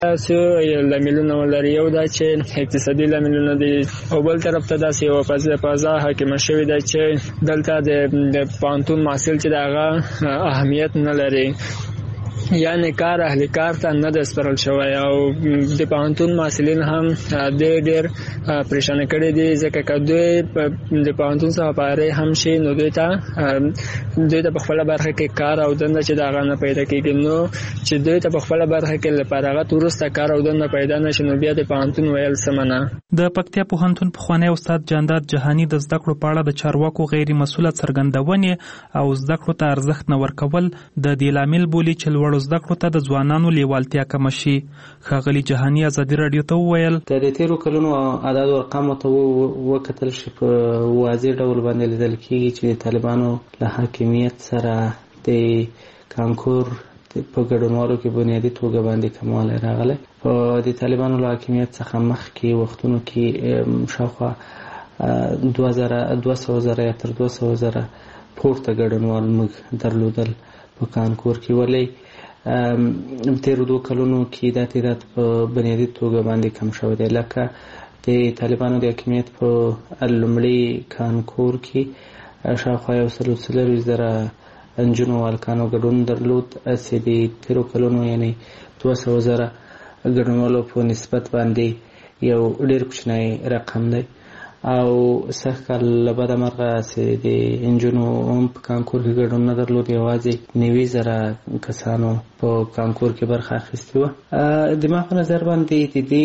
څو لاملونه ولري. یو دا چې اقتصادي لاملونه دي او بل طرف ته داسې یو فضا حاکمه شوې ده چې دلته د پوهنتون محصل چې د هغه اهمیت نه لري، یعنی کار اهل کار ته نه ده سپارل شوی او د پوهنتون محصلین هم ډېر پریشانه کړي دي، ځکه که دوی د پوهنتون څخه فارغ هم شي نو دوی ته په خپله برخه کې کار او دنده چې د هغه نه پیدا کېږي، نو چې دوی ته په خپله برخه کې له فراغت وروسته کار او دنده پیدا نه شي نو بیا د پوهنتون ویل سمه نه. د پکتیا پوهنتون پخوانی استاد جانداد جهاني د زده کړو په اړه د چارواکو غیر مسؤله څرګندونې او زده کړو ته ارزښت نه ورکول د دې لامل بولي چې لوړو زده کړو ته د ځوانانو لیوالتیا کمه شي. ښاغلي جهاني ازادي راډیو ته وویل د تیرو کلونو اعداد او ارقامو ته وکتل شي په واضح ډول باندې لیدل کېږي چې طالبانو له حاکمیت سره د کانکور په ګډونوالو کې بنیادي توګه باندې کموالی راغلی. په د طالبانو له حاکمیت څخه مخکې وختونو کې شاوخوا 200,000 یا تر 200,000 پورته ګډونوال موږ درلودل په کانکور کې، ولې تیرو 2 کلونو کې دا تعداد په بنیادي توګه باندې کم شوی دی. لکه د طالبانو د حاکمیت په لومړي کانکور کې شاوخوا 140,000 نجونو والکانو ګډون درلود، چې د تیرو کلونو یعنی 200,000 ګډونوالو په نسبت باندې یو ډېر کوچنی رقم دی. او سږ کال له بده مرغه چې د نجونو هم په کانکور کې ګډون نه درلود، یوازې 90,000 کسانو په کانکور کې برخه اخیستې وه. د ما په نظر باندې د دې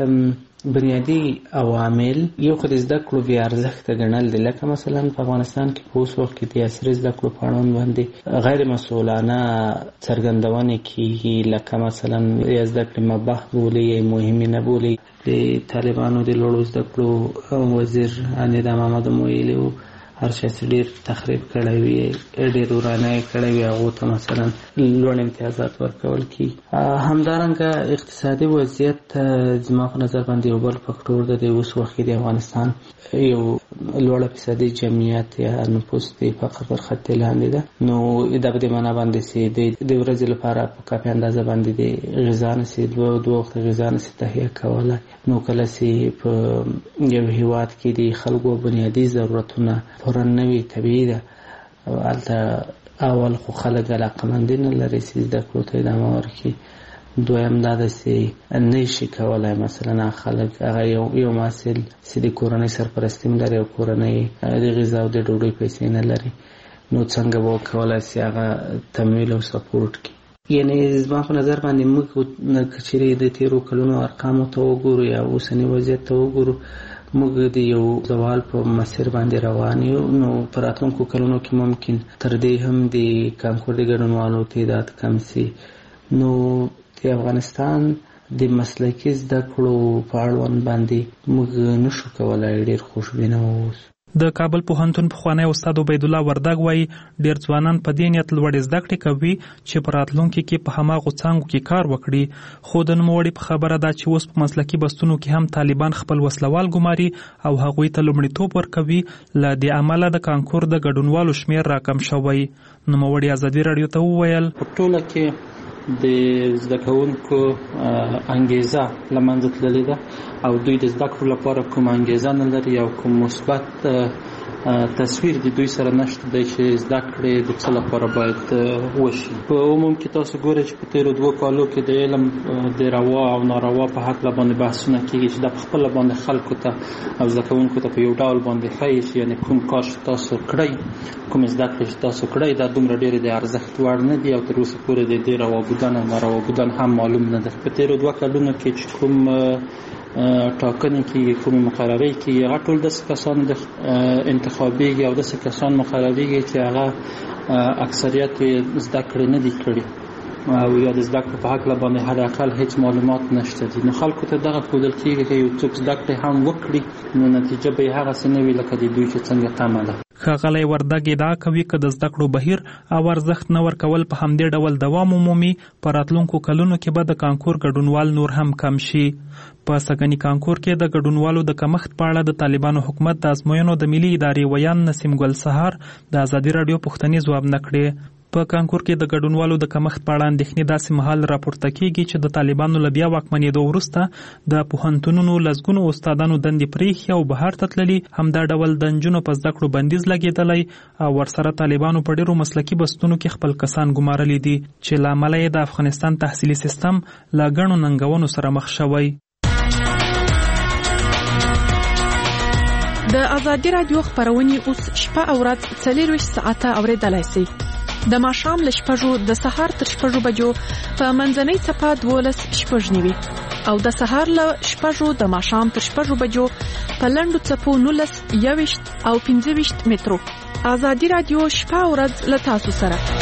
بنیادي عوامل یو خو د زده کړو بې ارزښته ګڼل دي، لکه مثلا په افغانستان کې په اوس وخت کې د عصري زده کړو په اړوند باندې غیر مسؤلانه څرګندونې کېږي، لکه مثلا یا زده کړې مباح بولي یا مهمې نه بولي. د طالبانو د لوړو زده کړو وزیر نظام محمد ویلي وو هر چا چې ډېر تخریب کړی وي، ډېر ورانه کړی وي، هغو ته مثلا لوړ امتیازات ورکول کېږي. همدارنګه اقتصادي وضعیت زما په نظر باندې یو بل فکټور ده. د اوس وخت کې د افغانستان یو لوړه فیصدي جمعیت یا نفوس د فقر پر خط لاندې ده، نو دا په دې معنا باندې چې د ورځې لپاره په کافي اندازه باندې د غذا نشي دوه وخته غذا نشي تهیه کولی، نو کله چې په یو هېواد کې د خلکو بنیادي ضرورتونه پوره نه وي طبیعي ده. هلته اول خو خلک علاقمندي نه لري چې زده کړو ته ادامه ورکړي، دویم دا ده چې نه شي کولی مثلا خلک هغه یو محصل چې د کورنۍ سرپرستي هم لري او کورنۍ د غذا او د ډوډۍ پیسې نه لري، نو څنګه به وکولی چې هغه تمویل او سپورټ کړي. یعنی زما په نظر باندې موږ که چیرې د تیرو کلونو ارقامو ته وګورو یا اوسني وضعیت ته وګورو، موږ د یو زوال په مسیر باندې روان یو. نو په راتلونکو کلونو کې ممکن تر دې هم د کانکور د ګډونوالو تعداد کم شي. نو د افغانستان د مسلکي زده کړو په اړوند باندې موږ نشو کولی ډېر خوشبینه واوسو. د کابل پوهنتون پخوانی استاد عبید الله وردګ وایي ډېر ځوانان په دې نیت لوړې زده کړې کوي چې په راتلونکي کې په هماغو څانګو کې کار وکړي، خو د نوموړي په خبره ده چې اوس په مسلکي بستونو کې هم طالبان خپل وسلوال ګماري او هغوی ته لومړیتوب ورکوي، له دې امله د کانکور د ګډونوالو شمېر راکم شوی. نوموړي ازادي راډیو ته وویل په ټوله کې د زده کوونکو انګیزه له منځه تللې ده او دوی د زده کړو لپاره کوم انګیزه نه لري او کوم مثبت تصویر د دوی سره نشته دی چې زده کړې د څه لپاره باید وشي. په عموم کې تاسو ګورئ چې په تېرو 2 کالو کې د علم د روا او ناروا په هکله باندې بحثونه کېږي چې دا په خپله باندې خلکو ته او زده کوونکو ته په یو ډول باندې ښایي چې یعنې کوم کار چې تاسو کړئ، کوم زده کړې چې تاسو کړئ دا دومره ډېرې د ارزښت وړ نه دي او تر اوسه پورې د دې روا بودن او ناروا بودن هم معلوم نه ده. په تېرو 2 کلونو کې چې کوم ټاکنې کېږي، کومې مقررې کېږي، هغه ټول داسې کسان انتخابېږي او داسې کسان مقررېږي چې هغه اکثریت زده کړې نه دي کړي او یا د زده کړې په هکله باندې حداقل هیڅ معلومات نشته دي. نو خلکو ته دغه ښودل کېږي چې یو څوک زده کړې هم وکړي نو نتیجه به یې هغسې نه وي لکه د دوی چې څنګه تمه ده. ښاغلی وردګ ادعا کوي که د زده کړو بهیر او ارزښت نه ورکول په همدې ډول دوام ومومي، په راتلونکو کلونو کې به د کانکور ګډونوال نور هم کم شي. په سږني کانکور کې د ګډونوالو د کمښت په اړه د طالبانو حکومت د ازموینو د ملي ادارې ویان نسیم ګل سهار د ازادي راډیو پوښتنې ځواب نه کړې. په کانکور کې د ګډونوالو د کمښت په اړه اندېښنې داسې مهال راپورته کیږي چې د طالبانو له بیا واکمنېدو وروسته د پوهنتونونو لسګونو استادانو دندې پرېښي او بهر ته تللي، همدا ډول د نجونو په زده کړو بندیز لګېدلی او ورسره طالبانو په ډېرو مسلکي بستونو کې خپل کسان ګمارلي دي چې له امله یې د افغانستان تحصیلي سیستم له ګڼو ننګونو سره مخ شوی. د ازادي رادیو خبرونه اوس شپه او ورځ 24 ساعته اوریدلای شئ. د ماښام له 6 د سهار تر 6 بجو په منځنۍ صفه 12:09 او د سهار له 6 د ماښام تر 6 بجو په لنډو صفو 19 21 او 25 مترو. ازادي رادیو شپه او ورځ له تاسو سره.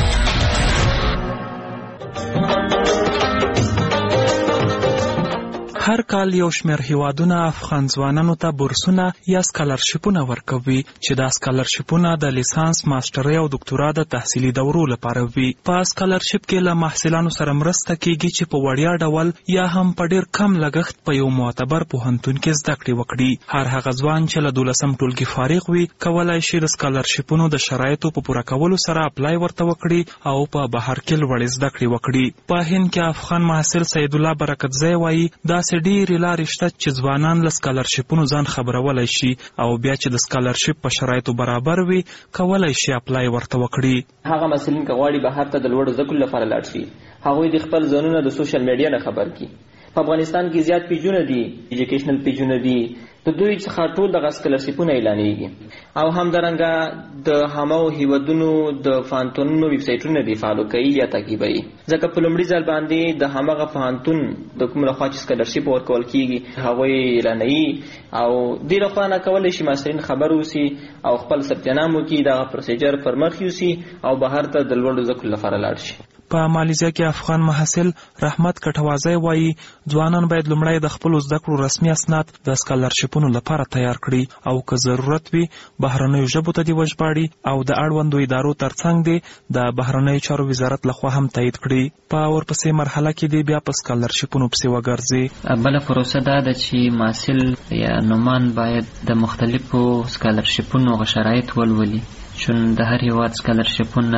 هر کال یو شمېر هیوادونه افغان ځوانانو ته بورسونه یا سکالرشیپونه ورکوي چې دا سکالرشیپونه د لیسانس، ماسترۍ او دکتورا د تحصیلي دورو لپاره وي. په سکالرشیپ کې له محصلانو سره مرسته کیږي چې په وړیا ډول یا هم په ډیر کم لګښت په یو معتبر پوهنتون کې زده کړې وکړي. هر هغه ځوان چې له 12م ټولګي فارغ وي کولای شي د سکالرشیپونو د شرایطو په پوره کولو سره اپلای ورته وکړي او په بهر کې لوړې زده کړې وکړي. په هند کې افغان محصل سید الله برکتزی وایي داسې ډېرې لارې شته چې ځوانان له سکالرشیپونو ځان خبرولی شي او بیا چې د سکالرشیپ په شرایطو برابر وي کولای شي اپلای ورته وکړي. هغه محصلین که غواړي بهر ته د لوړو زده کړو لپاره لاړ شي، هغوی د خپل ځانونه د سوشل میډیا نه خبر کړي. په افغانستان کې زیات پیجونه دي، ایجوکیشنل پیجونه دي، د دوی څخه ټول دغه سکالرشیپونه اعلانېږي او همدارنګه د هماغو هیوادونو د پوهنتونونو ویب سایټونه دي فالو کوي یا تعقیبوي، ځکه په لومړي ځل باندې د هماغه پوهنتون د کوم لخوا چې سکالرشیپ ورکول کیږي هغوی اعلانوي او دې لخوا نه کولی شي محصلین خبر اوسي او خپل ثبت نام وکړي، دغه پروسیجر پر مخ یوسي او بهر ته د لوړو زده کړو لپاره لاړ شي. په مالیزیا کې افغان محصل رحمت کټوازی وایي ځوانان باید لومړی د خپلو زده کړو رسمي اسناد د سکالرشیپونو لپاره تیار کړي او که ضرورت وي بهرنیو ژبو ته دې وژباړي او د اړوندو ادارو ترڅنګ دې د بهرنیو چارو وزارت لخوا هم تایید کړي. په ورپسې مرحله کې دې بیا په سکالرشیپونو پسې وګرځي. بله پروسه دا ده چې محصل یا نومان باید د مختلفو سکالرشیپونو شرایط ولولي، چون د هر هیواد سکالرشیپونه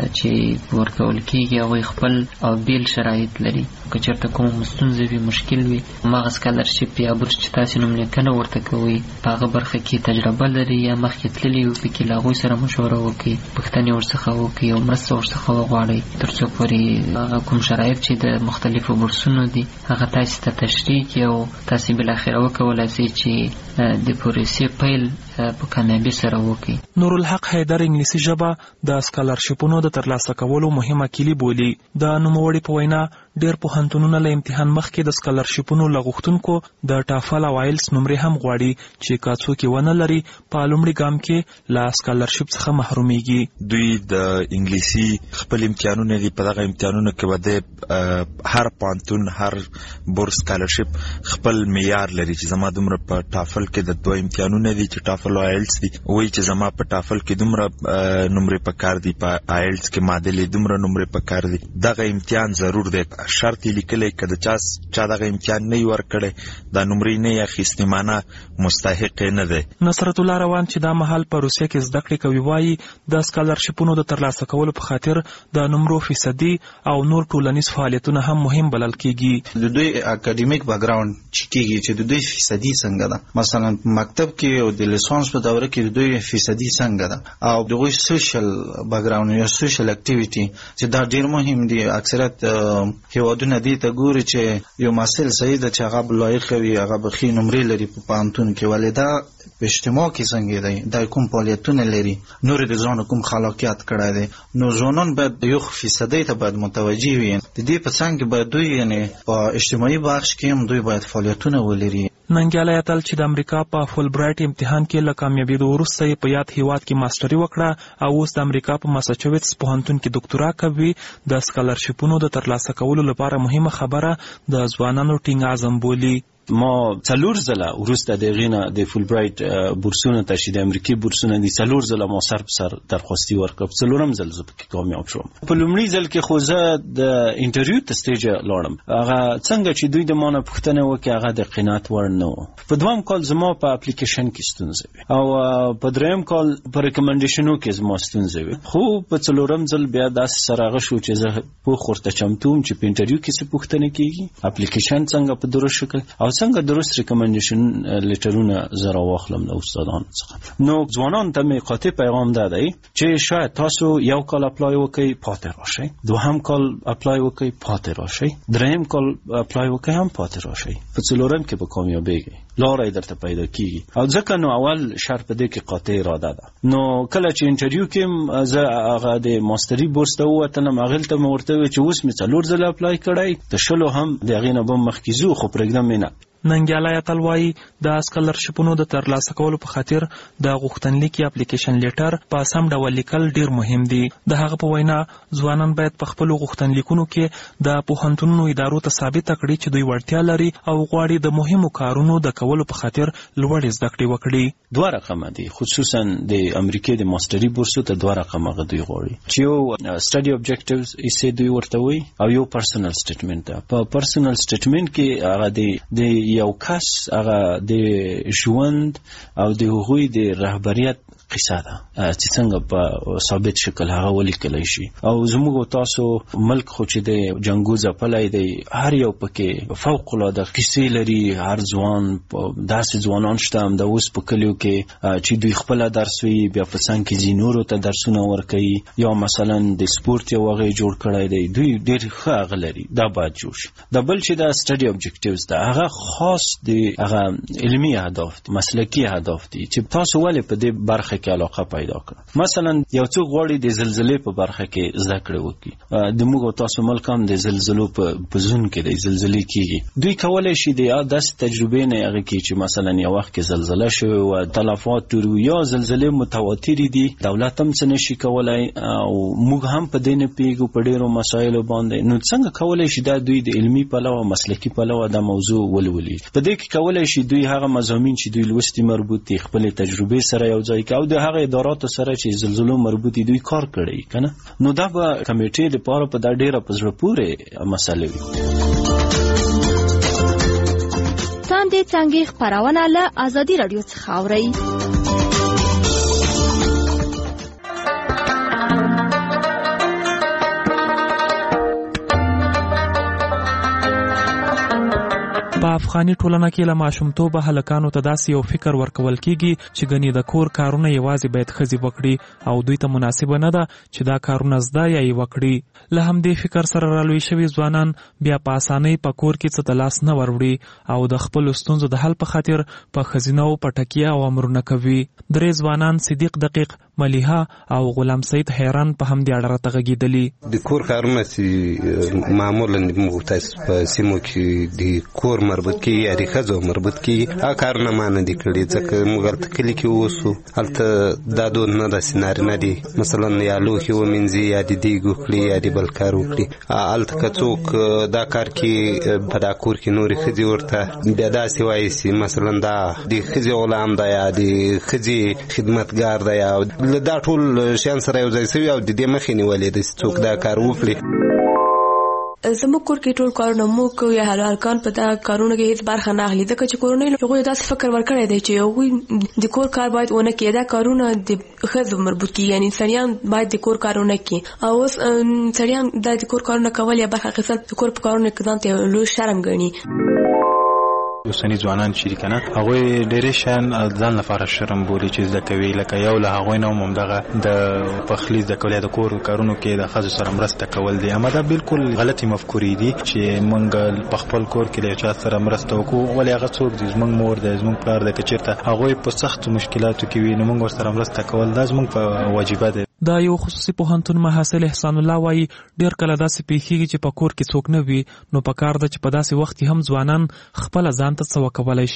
چې ورکول کیږي هغوی خپل او بیل شرایط لري. که چېرته کوم ستونزه وي، مشکل وي، هماغه سکالرشیپ یا بورس چې تاسې نوملیکنه ورته کوئ په هغه برخه کې تجربه لري یا مخکې تللي وي، پکې له هغوی سره مشوره وکړئ، پوښتنې ورڅخه وکړئ او مرسته ورڅخه وغواړئ تر څو پورې هغه کوم شرایط چې د مختلفو بورسونو دي هغه تاسې ته تشریح کړي او تاسې بالاخره وکولای شئ چې د پروسې پیل په کامیابي سره وکړي. نورالحق حیدر انګلیسي ژبه د سکالرشیپونو د ترلاسه کولو مهمه کلي بولي. د نوموړي په وینا ډېر پوهنتونونه له امتحان مخکې د سکالرشیپونو له غوښتونکو د ټافل او آیلس نمرې هم غواړي چې که څوک یې ونه لري په لومړي ګام کې له سکالرشیپ څخه محرومیږي. دوی د انګلیسي خپل امتحانونه دي، په دغه امتحانونو کې به د هر پوهنتون هر بورس سکالرشیپ خپل معیار لري چې زما دومره په ټافل کې د دوه امتحانونه دي چې ټافل او آیلس دي، وایي چې زما په ټافل کې دومره نمرې پکار دي، په آیلس کې معادلې دومره نمرې پکار دي. دغه امتحان ضرور دی، شرط یې لیکلی که د چا دغه امتحان نه یې ورکړی دا نمرې نه یې اخیستې معنه مستحق یې نه دی. نصرت الله روان چې دا مهال په روسیه کې زده کړې کوي وایي د سکالرشیپونو د ترلاسه کولو په خاطر د نمرو فیصدي او نور ټولنیز فعالیتونه هم مهم بلل کیږي. د دوی اکاډمیک بیکګراوند چې کیږي چې د دوی فیصدي څنګه ده، مثلا مکتب کې او د لیسانس په دوره کې د دوی فیصدي څنګه ده او دغه سوشل بیکګراوند یا سوشل اکټیویټي چې دا ډیر مهم دي. اکثریت هیوادونه دې ته ګوري چې یو محصل صحیح ده چې هغه لایق وي، هغه به ښې نمرې لري په پوهنتون کې، ولې دا په اجتماع کې څنګه دی، دا کوم فعالیتونه لري، نور د ځان کوم خلاقیت کړی دی. نو ځوانان باید یو فیصدي ته باید متوجه وي. د دې په څنګ کې باید دوی یعنی په اجتماعي بخش کې هم دوی باید فعالیتونه ولري. ننګیالی اتل چې د امریکا په فول برایټ امتحان کې له کامیابېدو وروسته یې په یاد هیواد کې ماسټري وکړه او اوس د امریکا په ماساچوټس پوهنتون کې دکتورا کوي. د سکالرشیپونو د ترلاسه کولو لپاره مهمه خبره د ځوانانو ټینګ عزم بولي. ما 4 ځله وروسته د غینا د فول برایټ بورسونه ته چې د امریکای بورسونه دي 4 ځله ما سر په سر درخواستي ورکړم 4م ځل زه پکې کامیاب شوم. په لومړي ځل کې خو زه د انټرویو ته سټیج لاړم، هغه څنګه چې دوی د مانه پوښتنه وکړه هغه د قناعت وړ نه و. په دویم کال زما په اپلیکیشن کې ستونزه وي او په دریم کال په ریکمنډیشنو کې زما ستونزه وي. خو په 4م ځل بیا داسې سره شو چې زه په خورته چمتوم چې په انټرویو کې څه پوښتنه کیږي، اپلیکیشن څنګه په درست شکل او څنګه درست ریکمنډیشن لیټرونه زرا واخلم د استادانو څخه. نو ځوانان ته مې قاطع پیغام دی چې شاید تاسو یو کال اپلای وکړئ پاتې راشئ، دوهم کال اپلای وکړئ پاتې راشئ، دریم کال اپلای وکړئ هم پاتې راشئ، په 4م کې به کامیابیږئ، لاره درته پیدا کیږي. او ځکه نو اول شرط دې کې قاطع اراده ده. نو کله چې انټرویو کې زه هغه د ماستري بورس ته ووتلم، هغه ته مې ورته وویل چې اوس مې 4 ځله اپلای کړی، د 20 هم د هغې نه به مخکې ځو خو پرېږدم یې نه. ننګیالی اتل وایي د اسکالرشپونو د ترلاسه کولو په خاطر د غوښتنلیک یا اپلیکیشن لیټر په سم ډول لیکل ډیر مهم دي. د هغه په وینا ځوانان باید په خپلو غوښتنلیکونو کې د پوهنتونونو ادارو ته ثابته کړي چې دوی وړتیا لري او غواړي د مهمو کارونو د کولو په خاطر لوړې زده کړې وکړي. 2 رقمه دي، خصوصا د امریکای د ماستري بورسو ته 2 رقمه دوی غواړي چې یو سټډي اوبجیکټیوز یې دوی ورته وایي او یو پرسنل سټیټمنټ ده. په پرسنل سټیټمنټ کې هغه د یو کس هغه د ژوند او د هغوی د رهبریت قصه ده چې څنګه په ثابت شکل هغه ولیکلی شي. او زموږ تاسو ملک خو چې د جنګو ځپلی دی، هر یو پکې فوق العاده قصې لري. هر ځوان داسې ځوانان شته هم د اوس په کلیو کې چې دوی خپله درس وي، بیا په څنګ کې ځي نورو ته درسونه ورکوي، یا مثلا د سپورت یو هغه جوړ کړی دی، دوی ډېر ښه هغه لري، دا باید جوړ شي. د بل چې دا سټډي اوبجیکټیوز ده هغه خاص د هغه علمي اهداف دي، مسلکي اهداف دي چې تاسو ولې په دې برخه کې علاقه پیدا کړه. مثلا یو څوک غواړي د زلزلې په برخه کې زده کړې وکړي، د موږ تاسو ملک هم د زلزلو په زون کې د زلزلې کېږي، دوی کولی شي د داسې تجربې نه هغه کې چې مثلا یو وخت کې زلزله شوې وه، تلفات یا زلزلې متواترې دي، دولت هم څه نشي کولی او موږ هم په دې نه پوهېږو په ډېرو مسایلو باندې. نو څنګه کولی شي دا دوی د علمي پلوه مسلکي پلوه دا موضوع ولولي؟ په دې کې کولی شي دوی هغه مضامین چې دوی لوستي مربوط دي خپلې تجربې سره یو ځای کوي او د هغه اداراتو سره چې زلزلو مربوط دي دوی کار کړی کنه. نو دا به کمیټې لپاره په دا ډیره په زړه پورې مسله وي. څنګه څنګه خبرونه له ازادي رادیو څخه اوري. په افغاني ټولنه کې له ماشومتوبه هلکانو ته داسې یو فکر ورکول کیږي چې ګنې د کور کارونه یوازې باید ښځې وکړي او دوی ته مناسبه نه ده چې دا کارونه زده یا یې وکړي. له همدې فکر سره رالوی شوي ځوانان بیا په اسانۍ په کور کې څه د لاس نه وروړي او د خپلو ستونزو د حل په خاطر په ښځینهو په ټکیه او امرونه کوي. 3 ځوانان صدیق دقیق، ملیحه او غلام سید حیران په همدې اړه راته غږېدلي. د کور کارونه چې معمولا موږ تاسو په سیمو کې د کور مربوط کیږي یا د ښځو مربوط کیږي، هغه کارونه ما نه دي کړي ځکه موږ هلته کلي کې اوسو، هلته دا دود نه داسې نارینه دي مثلا یا لوښي ومینځي یا د دیګ وکړي یا د بل کار وکړي. هلته که څوک دا کار کې په دا کور کې نورې ښځې ورته بیا داسې وایي چې مثلا دا د ښځې غلام ده یا د ښځې خدمتګار ده یا دا ټول شیان سره یو ځای شوي او د دې مخې نیولې ده چې څوک دا کار وکړي. زموږ کور کې ټول کارونه موږ کوو یا هلکان په دا کارونو کې هیڅ برخه نه اخلي ځکه چې کورنۍ هغوی داسې فکر ورکړی دی چې هغوی د کور کار باید ونه کړي، دا کارونه د ښځو مربوط کېږي، یعنې سړیان باید د کور کارونه کړي او اوس سړیان دا د کور کارونه کول یا برخه اخیستل د کور په کارونو کې ځان ته یو لوی شرم ګڼي. اوسني ځوانان چې کنه هغوی ډېرې شیان ځان لپاره شرم بولي چې زده کوي، لکه یو له هغوی نه همدغه د پخلي زده کول یا د کور کارونو کې د ښځو سره مرسته کول دي. اما دا بالکل غلطي مفکورې دي چې موږ په خپل کور کې له چا سره مرسته وکړو، ولې هغه څوک دي زموږ مور ده زموږ پلار ده، که چېرته هغوی په سختو مشکلاتو کې وي نو موږ ورسره مرسته کول دا زموږ په واجبه ده. دا یو خصوصي پوهنتون محصل احسان الله وایي ډېر کله داسې پیښیږي چې په کور کې څوک نه وي نو په کار ده چې په داسې وخت کې هم ځوانان خپله ځان ته څه وکولی شي.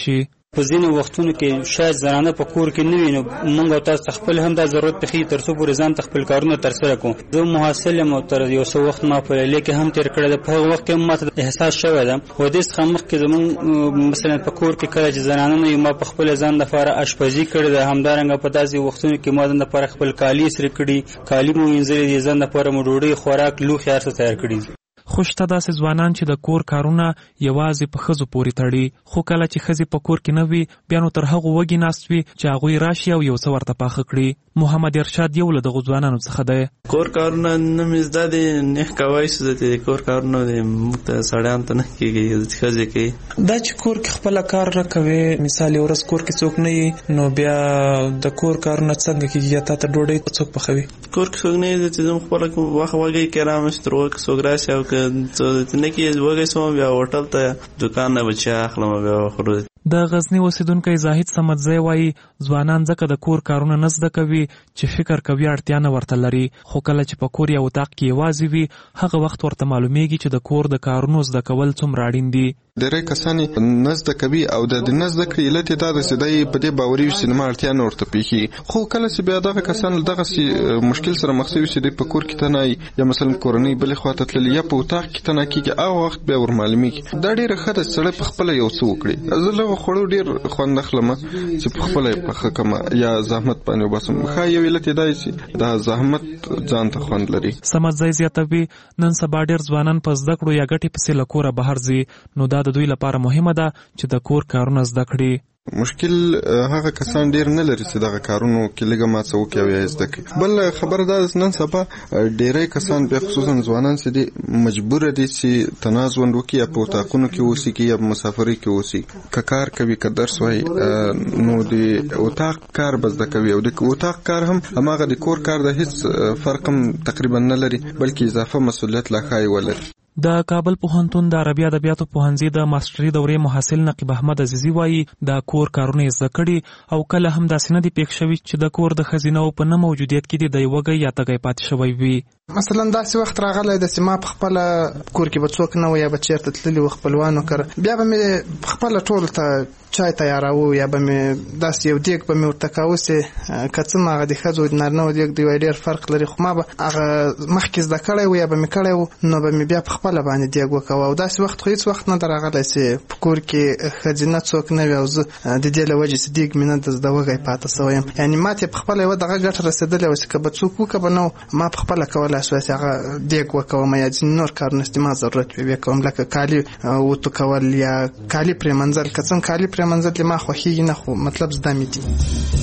په ځینو وختونو کې شاید زنانه په کور کې نه وي، نو موږ او تاسو خپل هم دا ضرورت پېښېږي تر څو پورې ځان ته خپل کارونه ترسره کړو. زه محصل یم او تر یو څه وخت ما په لیلیه کې هم تېر کړی ده. په هغه وخت کې ما ته احساس شوی ده و دې څخه مخکې زموږ مثلا په کور کې کله چې زنانه نه وي ما په خپل ځان لپاره اشپزي کړې ده. همدارنګه په داسې وختونو کې ما ځان لپاره خپل کالي استری کړي، کالي مو وینځلي دي، ځان لپاره مو ډوډۍ خوراک لوښي هر څه تیار کړي دي. خو شته داسې ځوانان چې د کور کارونه یوازې په ښځو پورې تړي، خو کله چې ښځې په کور کې نه وي بیا نو تر هغو وږي ناست وي چې هغوی راشي او یو څه ورته پاخه کړي. محمد ارشاد یو له دغو ځوانانو څخه دی. کور کارونه نه مې زده دي، نه کوای شو چې کور کارونه موږ ته سړیانو ته نه کېږي، ښځې کوي. دا چې کور کې خپله کار نه کوې، مثال یو ورځ کور کې څوک نه وي نو بیا د کور کارونه څنګه کېږي؟ یا تا ته ډوډۍ څوک پخوي؟ کور کې څوک نه وي چې زه خپله وخت وږی کې رامشت تر وخت څوک راشي او که نه کې وږی شوم بیا هوټل ته دوکان نه بچی اخلم بیا خورو. د غزنی اوسیدونکی زاهد صمدزی وایي ځوانان ځکه د کور کارونه نه زده کوي چې فکر کوي اړتیا نه ورته لري، خو کله چې په کور یا اتاق کې یوازې وي هغه وخت ورته معلومیږي چې د کور د کارونو زده کول څومره اړین دي. ډېری کسان نه زده کوي او د نه زده کړې علت یې دا ده چې دی په دې باوري وي چې زما اړتیا نه ورته پېښېږي. خو کله چې بیا دغه کسان له دغسې مشکل سره مخ شوي چې دی په کور کې تنایي یا مثلا کورنۍ بلې خواته تللي یا په اتاق کې تنه کېږي، هغه وخت بیا ور معلومېږي. دا ډېره ښه ده چې سړی په خپله یو څه وکړي. زه له خوړو ډېر خوند اخلم چې په خپله یې پخه کړم یا زحمت باندې وباسم. ښه یو علت یې دا چې دا زحمت ځان ته خوند لري. صمدزی زیاتوي نن سبا ډېر ځوانان په زده کړو یا ګټې پسې له کوره بهر ځي، نو دا د دوی لپاره مهمه ده چې د کور کارونه زده کړي. مشکل هغه کسان ډیر نه لري چې دغه کارونو کې لږه ما څه وکړي او یا زده کړي. بل خبره دا ده نن سبا ډیری کسان بیا خصوصا ځوانان چې دي مجبوره دي چې تناز ژوند وکړي یا په اتاقونو کې اوسېږي یا په مسافرۍ کې اوسېږي. که کار کوي که درس وایي نو د اتاق کار به زده کوي او د اتاق کار هم هماغه د کور کار د هیڅ فرق هم تقریبا نه لري بلکې اضافه مسؤلیت لا ښایي ولري. د کابل پوهنتون د عربي ادبیاتو پوهنځي د ماستري دورې محصل نقیب احمد عزیزي وایي د کور کارونه یې زده کړي او کله هم داسې نه دي پېښ شوي چې د کور د ښځینه‌و په نه موجودیت کې د وږی یا تږی پاتې شوی وي. مثلا داسې وخت راغلی ده چې ما په خپله کور کې به څوک نه و یا به چېرته تللي و خپلوانو کره، بیا به مې خپله ټولو ته چای تیاراوه یا به مې داسې یو دیګ به مې ورته کاوه چې که څه هغه د ښځو د نارینهو دیګ دی ډېر فرق لري، خو ما به هغه مخکې زده کړی و یا به مې کړی و نو به مې بیا په خپله باندې دیګ وکوه. او داسې وخت خو هېڅ وخت نه ده راغلی چې په کور کې ښځینه څوک نه وي او زه د دې له وجې چې دیګ مې نه د زده وږی پاته سوی یم. یعنې ما ته یې په خپله یوه دغه ګټه رسېدلې وه چې که به څوک وکړه به نه ما په خپله کولی شوی چې هغه دیګ وکوم یا ځینې نور کارونه چې ما ضرورت وي کوم، لکه کالي وتو کول یا کالي پرېمنځل. که څنګه کالي پرېمنځل ما خوښېږي نه، خو مطلب زده مې دي.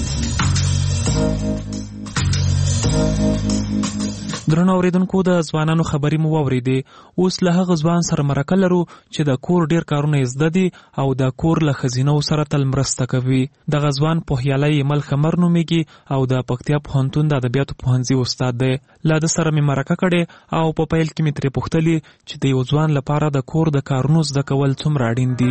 درنو اوریدونکو د ځوانانو خبرې مو واورېدې. اوس له هغه ځوان سره مرکه لرو چې د کور ډیر کارونه یې زده دي او د کور له ښځینه‌و سره تل مرسته کوي. دغه ځوان پوهیالی ایمل خمر نومیږي او د پکتیا پوهنتون د ادبیاتو پوهنځي استاد دی. له ده سره مې مرکه کړې او په پیل کې مې ترې پوښتلي چې د یو ځوان لپاره د کور د کارونو زده کول څومره اړین دي.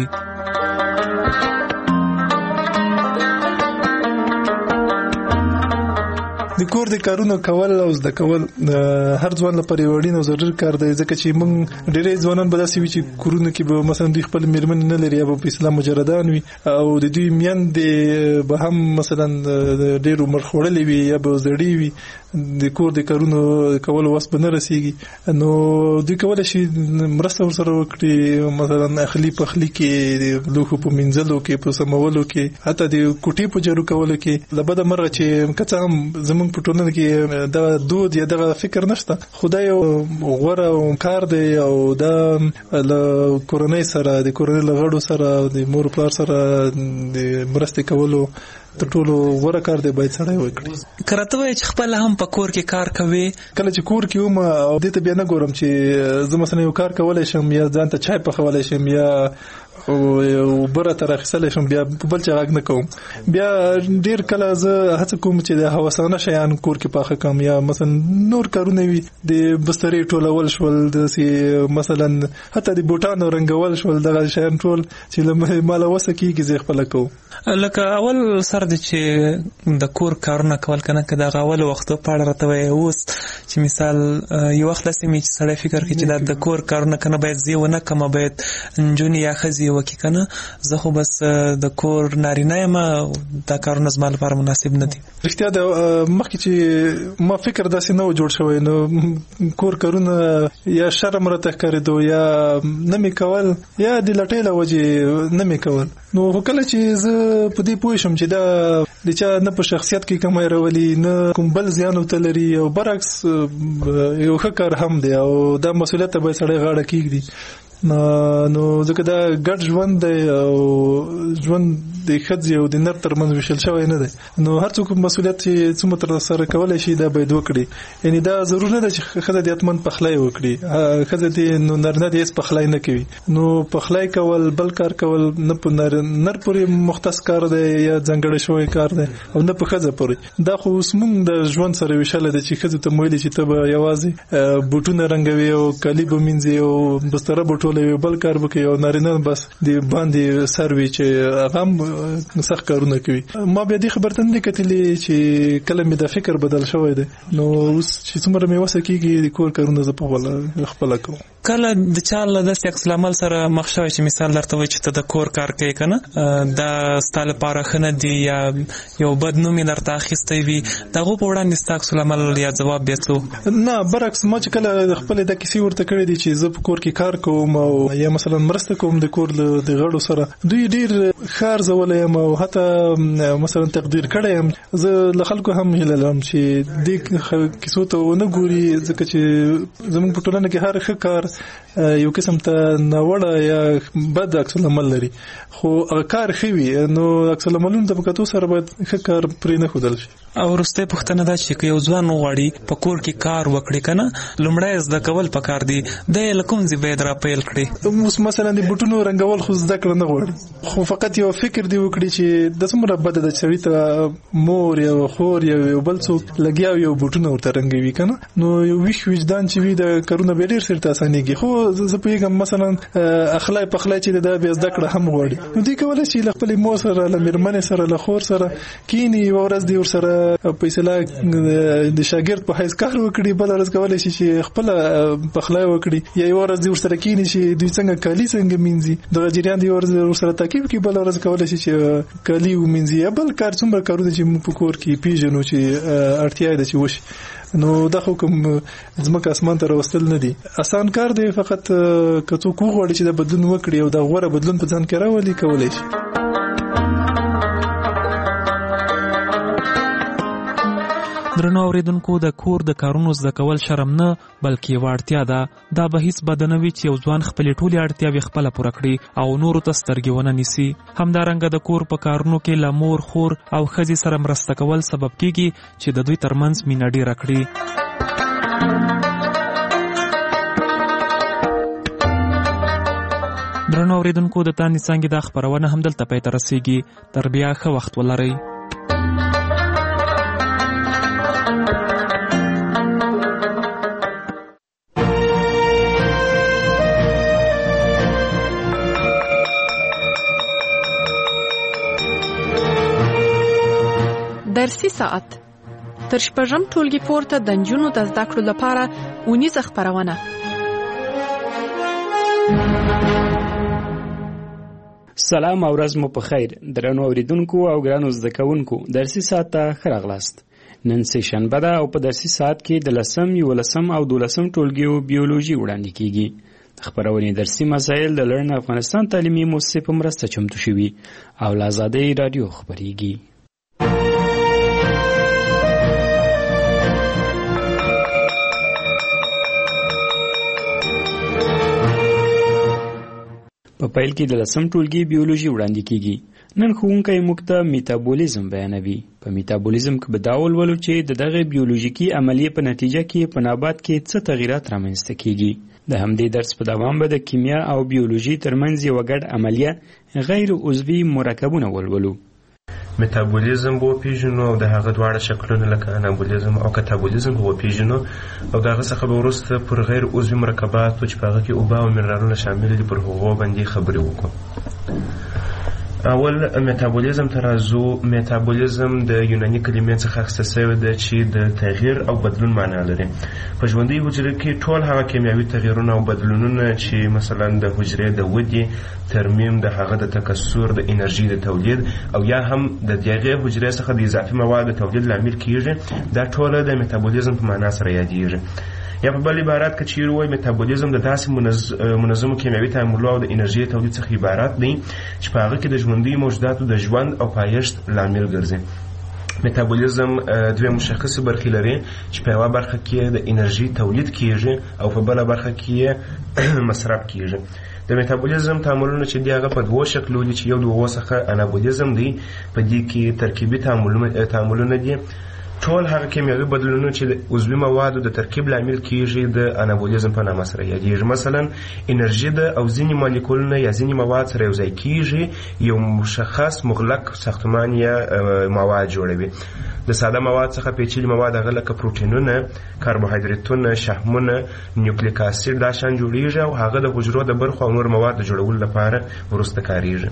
د کور د کارونو کول او زده کول هر ځوان لپاره یو اړین او ضروري کار دی، ځکه چې موږ ډېری ځوانان به داسې وي چې کورونه کې به مثلا دوی خپل میرمنې نه لري یا به په اسلام مجردان وي او د دوی میندې به هم مثلا ډېر عمر خوړلې وي یا به زړې وي، د کور د کارونو کولو وس به نه رسېږي. نو دوی کولی شي مرسته ورسره وکړي، مثلا اخلي پخلي کې، لوښو په مینځلو کې، په سمولو کې، حتی د کوټې په جارو کولو کې. له بده مرغه چې که څه هم زموږ په ټولنه کې دا دود یا دغه فکر نشته، خو دا یو غوره کار دی او دا له کورنۍ سره، د کورنۍ له غړو سره، د مور پلار سره د مرستې کولو تر ټولو غوره کار دی، باید سړی وکړي. که راته وایي چې خپله هم په کور کې کار کوي، کله چې کور کې وم او دې ته بیا نه ګورم چې زه مثلا یو کار کولی شم یا ځان ته چای پخولی شم یا بره تر اخیستلی شم، بیا په بل چا غږ نه کوم. بیا ډېر کله زه هڅه کوم چې د هوسانه شیان کور کې پاخه کړم یا مثلا نور کارونه وي، د بسترې ټولول شول، داسې مثلا حتی د بوټانو رنګول شول، دغه شیان ټول چې ما له وسه کېږي زه خپله کوم. لکه اول سر دی چې د کور کارونه کول کنه که دغه اول وختو په اړه راته وایي. اوس چې مثال یو وخت داسې مې چې سړی فکر کوي چې د کور کارونه کنه باید زه ونه کړم، باید نجونې یا ښځې وکړي کنه زه خو بس د کور نارینه یم دا کارونه زما لپاره مناسب نه دي. رښتیا د مخکې چې ما فکر داسې نه و جوړ شوی نو کور کارونه یا شرم راته ښکارېدو یا نه مې کول یا د لټۍ له وجې نه مې کول. نو کله چې زه په دې پوه شم چې دا د چا نه په شخصیت کې کمی راولي نه کوم بل زیان ورته لري او برعکس یو ښه کار هم دی او دا مسؤلیت ته باید سړی غاړه کېږدي. نو ځکه دا ګډ ژوند دی او ژوند د ښځې او د نر ترمنځ ویشل شوی نه دی. نو هر څوک مسؤلیت چې څومره ترسره کولی شي دا باید وکړي. یعنې دا ضرور نه ده چې ښځه دې حتمن پخلی وکړي. ښځه دې نو نارینه دې هېڅ پخلی نه کوي. نو پخلی کول بل کار کول نه په نر پورې مختص کار دی یا ځانګړی شوی کار دی او نه په ښځه پورې. دا خو اوس مونږ د ژوند سره ویشلی ده چې ښځو ته ویلي چې ته به یوازې بوټونه رنګوي او کالي به مینځي او بستره به ټولوي بل کار به کوي او نارینه بس د باندې سر وي چې هغه هم سخت کارونه کوي. ما بیا دې خبر ته نه کتلې چې کله مې د فکر بدل شوی دی. نو اوس چې څومره مې وسه کېږي د کور کارونه زه په خپله کوم. کله د چا له داسې عکس العمل سره مخ شوی چې مثال درته وایي چې ته د کور کار کوي که نه دا ستا لپاره ښه نه دي یا یو بد نوم یې درته اخیستی وي د هغو په وړاندې ستا عکس العمل یا ځواب بیا څه؟ نه برعکس ما چې کله خپلې دا کیسې ورته کړې دي چې زه په کور کې کار کوم او یا مثلا مرسته کوم د کور د غړو سره دوی ډیر ښه ارزولی یم او حتی مثلا تقدیر کړی یم. زه له خلکو هم هیله لرم چې دې کیسو ته ونه ګوري ځکه چې زموږ په ټولنه کې هر ښه کار یو قسم ته ناوړه یا بد عکس العمل لري خو کار ښه وي نو عکس العملونو ته په کتو سره باید ښه کار پرې نه ښودل شي. او وروستۍ پوښتنه دا چې که یو ځوان وغواړي په کور کې کار وکړي که نه لومړی زده کول پکار دي دی یې له کوم ځای باید را پیل کړي؟ اوس مثلا د بوټونو رنګول خو زده کړه نه غواړي خو فقط یو فکر دی وکړي چې د څومره بده ده چې سړي ته مور یا خور یا یو بل څوک لګیا وي او بوټونه ورته رنګوي که نه نو یو ویښ وجدان چې وي د کارونه به ډېر سرته اسانېږي. خو زه پوهېږم مثلا اخلی پخلی چې دا بیا زده کړه هم غواړي نو دوی کولی شي له خپلې مور سره له مېرمنې سره له خور سره کښېني یوه ورځ دې ورسره په اصطلاح د شاګرد په حیث کار وکړي بله ورځ کولی شي چې خپله پخلی وکړي یا یوه ورځ دې ورسره کښېني چې دوی څنګه کالي څنګه مینځي دغه جریان دې یوه ورځ ورسره تعقیب کړي بله ورځ کولی شي چې کالي ومینځي یا بل کار څومره کارونه چې موږ په کور کې پیژنو چې اړتیا یې ده چې وشي. نو دا خو کوم ځمکه اسمان ته راوستل نه دي اسان کار دی فقط که څوک وغواړي چې دا بدلون وکړي او دا غوره بدلون په ځان کې راولي کولی شي. درنو اوریدونکو د کور د کارونو زده کول شرم نه بلکې یوه اړتیا ده. دا به هیڅ بده نه وي چې یو ځوان خپلې ټولې اړتیاوې خپله پوره کړي او نورو ته سترګې ونه نیسي. همدارنګه د کور په کارونو کې له مور خور او ښځې سره مرسته کول سبب کیږي چې د دوی ترمنځ مینه ډیره کړي. درنو اوریدونکو د تانې څانګې دا خپرونه همدلته پای ته رسیږي. تر بیا ښه وخت ولرئ. درسي ساعت تر شپږم ټولګي پورته د نجونو د زده کړو لپاره اونیزه خپرونه. سلام او ورځ مو په خیر درنو اوریدونکو او ګرانو زده کوونکو. درسي ساعت ته ښه راغلاست. نن سه شنبه ده او په درسي ساعت کې د 10 11 او 12 ټولګیو بیولوژي وړاندې کیږي. خبرونه درسي مسایل د لرن افغانستان تعلیمي مؤسسې په مرسته چمتو شوي او له آزادۍ رادیو خبريږي. په پیل کې د 10 ټولګي بیولوژي وړاندې کیږي. نن ښوونکی موږ ته میتابولیزم بیانوي. په میتابولیزم کې به دا ولولو چې د دغه بیولوژیکي عملیې په نتیجه کې په نبات کې څه تغیرات رامنځته کیږي. د همدې درس په دوام به د کیمیا او بیولوژي ترمنځ یوه ګډ عملیه غیر عضوي مرکبونه ولولو. میتابولیزم به وپیژنو او د هغه دواړه شکلونه لکه انابولیزم او کاتابولیزم به وپیژنو او د هغه څخه به وروسته پر غیر عضوي مرکباتو چې په هغه کې اوبه او منرالونه شامل دي پر هغو باندې خبرې وکړو. اول میتابولیزم ته راځو. میتابولیزم د یوناني کلمې څخه اخیستل شوی دی چې د تغییر او بدلون معنا لري. په ژوندۍ حجره کې ټول هغه کیمیاوي تغییرونه او بدلونونه چې مثلا د حجرې د ودې، ترمیم، د هغه د تکثر، د انرژي د تولید او یا هم د دغه حجرې څخه د اضافي موادو تولید لامل کیږي، دا ټول د میتابولیزم په معنا سره یادېږي. یا په بل عبارت کې چیرې وایي میتابولیزم د داسې منظمو کیمیاوي تعاملونو او د انرژي تولید څخه عبارت دی چې په هغه کې د ژوندۍ موجوداتو د ژوند او پایښت لامل ګرځي. میتابولیزم دوه مشخصه برخې لري چې په یوه برخه کې د انرژي تولید کیږي او په بله برخه کې مصرف کیږي. د میتابولیزم تعاملونه چې دی هغه په دوه شکلو دي چې یو د هغو څخه انابولیزم دی. په دې کې ترکیبي تعاملونه دي. ټول هغه کیمیاوي بدلونونه چې د عضوي موادو د ترکیب لامل کیږي د انابولیزم په نامه سره یادېږي. مثلا انرژي ده او ځینې مالیکولونه یا ځینې مواد سره یوځای کیږي، یو مشخص مغلق ساختمان یا مواد جوړوي. د ساده مواد څخه پیچلي مواد هغه لکه پروټینونه، کاربوهایدریتونه، شحمونه، نیوکلیک اسید دا شان جوړیږي او هغه د حجرو د برخو او نور مواد د جوړولو لپاره وروسته کاریږي.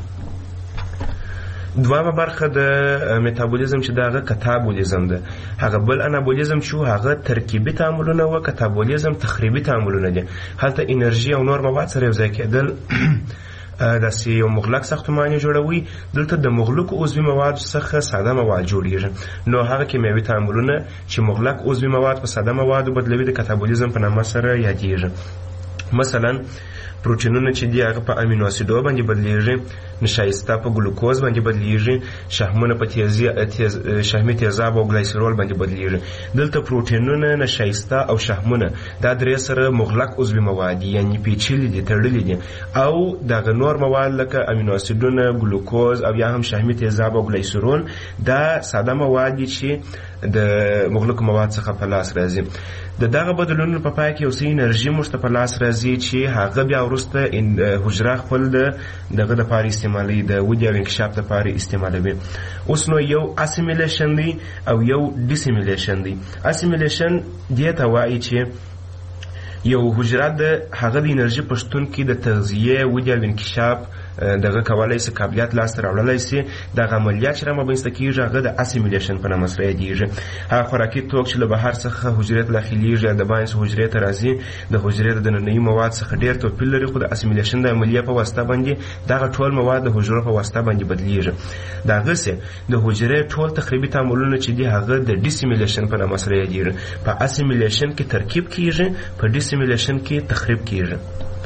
دوامه برخه د میتابولیزم چې دغه کتابولیزم ده. هغه بل انابولیزم چې هغه ترکیبي تعاملونه او کتابولیزم تخریبي تعاملونه دي. هلته انرژي او نور مواد سره یوځای کېدل داسې یو مغلق ساختمان جوړوي. دلته د مغلقو عضوي موادو څخه ساده مواد جوړیږي. نو هغه کیمیاوي تعاملونه چې مغلق عضوي مواد په ساده موادو بدلوي د کتابولیزم په نامه سره یادېږي. مثلا پروټینونه چې دی هغه په امینو اسیدو باندې بدلیږي، نشایسته په ګلوکوز باندې بدلیږي، شحمونه په شحمي تیزاب او ګلایسرول باندې بدلیږي. دلته پروټینونه، نشایسته او شحمونه دا درې سره مغلق عضوي مواد یعنی پیچلي دي، تړلي دي، او دغه نور مواد لکه امینو اسیدونه، ګلوکوز او یا هم شحمي تیزاب او ګلایسرول دا ساده مواد دي چې د مغلق مواد څخه په لاس راځي. د دغه بدلونونو په پای کې یو څه انرژي موږ ته په لاس راځي چې هغه بیا وروسته حجره خپل دغه دپاره استعمالوي، د ودې او انکشاف دپاره استعمالوي. اوس نو یو اسیمیلیشن دی او یو ډیسیمیلیشن دی. اسیمیلیشن دې ته وایي چې یو حجره د هغه د انرژي په شتون کې د تغذیې، ودې او انکشاف دغه کولای شي، قابلیت لاسته راوړلی شي. دغه عملیات چې رامنځته کېږي هغه د اسیمیلیشن په نامه سره یادېږي. هغه خوراکي توک چې له بهر څخه حجرې ته داخلېږي د باینس حجرې ته راځي، د حجرې د دننني مواد څخه ډېر توپیر لري، خو د اسیمیلیشن د عملیې په واسطه باندې دغه ټول مواد د حجرو په واسطه باندې بدلېږي. دغسې د حجرې ټول تخریبي تعاملونه چې دي هغه د ډیسیمیلیشن په نامه سره یادېږي. په اسیمیلیشن کې ترکیب کېږي، په ډیسیمیلیشن کې تخریب کېږي.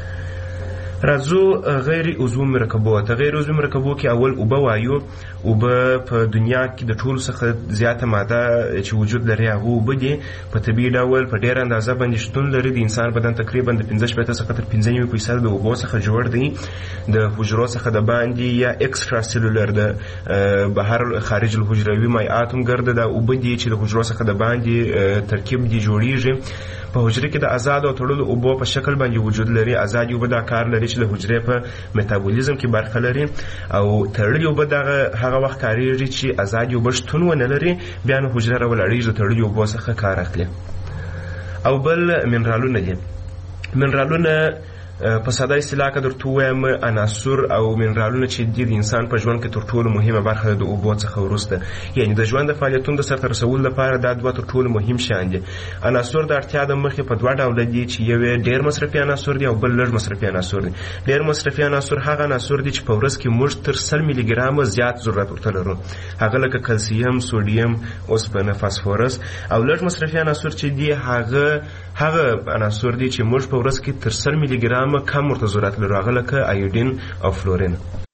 راځو غیر عضوي مرکبات. غیر عضوي مرکبات کې اول اوبه وایو. اوبه په دنیا کې د ټولو څخه زیاته ماده چې وجود لري هغه اوبه دي. په طبیعي ډول په ډېره اندازه باندې شتون لري. د انسان بدن تقریبا د 15 څخه تر 95% د اوبو څخه جوړ دی. د حجرو څخه د باندې یا ایکسترا سیلولر د بهر خارج الحجروي مایعات هم ګرده د اوبه دي چې د حجرو څخه د باندې ترکیب دي جوړیږي. په حجره کې د آزاد او تړلو اوبو په شکل باندې وجود لري. آزاد اوبه دا کار لري چې د حجرې په میتابولیزم کې برخه لري، او تړلې اوبه هغه وخت کاریږي چې آزاد اوبه شتون ونه لري، بیا نو حجره راولاړېږي د تړلې اوبو څخه کار اخلي. او بل منرالونه دي. منرالونه په ساده اصطلاح کې درته ووایم عناصر او منرالونه چې دي د انسان په ژوند کې تر ټولو مهمه برخه د اوبو څخه وروسته، یعنی د ژوند د فعالیتونو د سرته رسولو لپاره دا دوه تر ټولو مهم شیان دي. عناصر د اړتیا د مخې په دوه ډوله دي چې یو ډېر مصرفي عناصر دي او بل لږ مصرفي عناصر دي. ډېر مصرفي عناصر هغه عناصر دي چې په ورځ کې موږ تر 100 ملي ګرامه زیات ضرورت ورته لرو، هغه لکه کلسیم، سوډیم، اوسپنه، فاسفورس. او لږ مصرفي عناصر چې دي هغه عناصر دي چې موږ په ورځ کې تر 100 ملي ګرامه کم ورته ضرورت لرو، هغه لکه ایودین او فلورین.